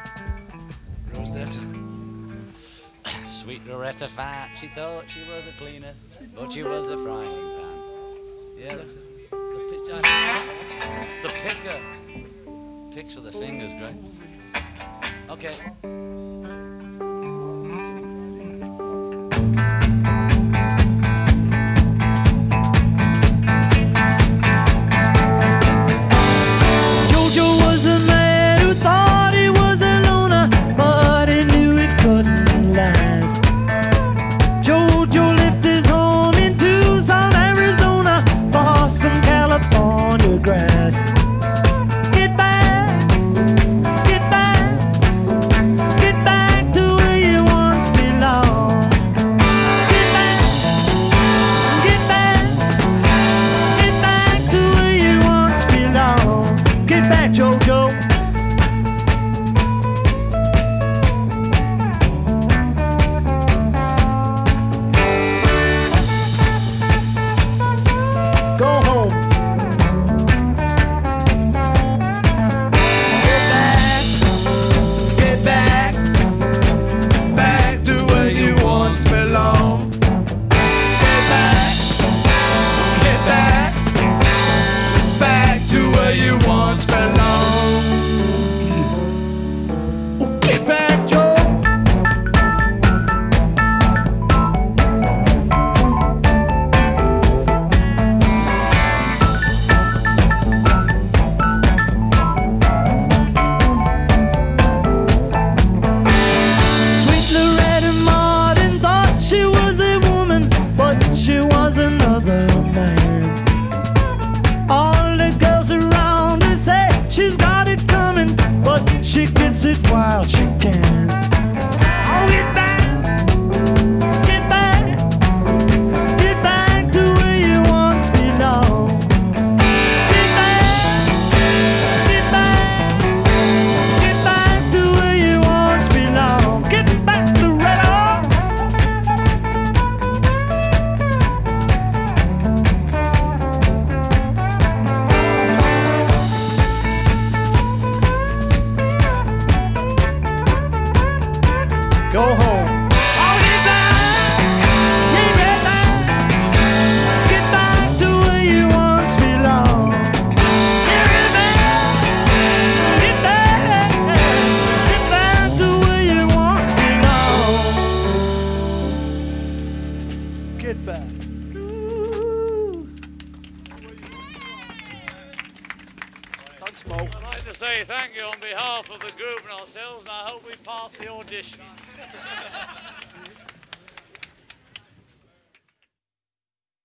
Rosetta. Sweet Loretta Fat, she thought she was a cleaner, but she was a frying pan. Yeah, that's it. The picker. Picks with the fingers, great. Okay. She gets it while she can. Oh, get back to where you once belonged. Get back to where you once belonged. Get back to red on. Go home. Oh, get back to where you once belonged. Get back to where you once belonged. Get back. Thanks, Mo. I'd like to say thank you on behalf of the group and ourselves, and I hope we pass the audition.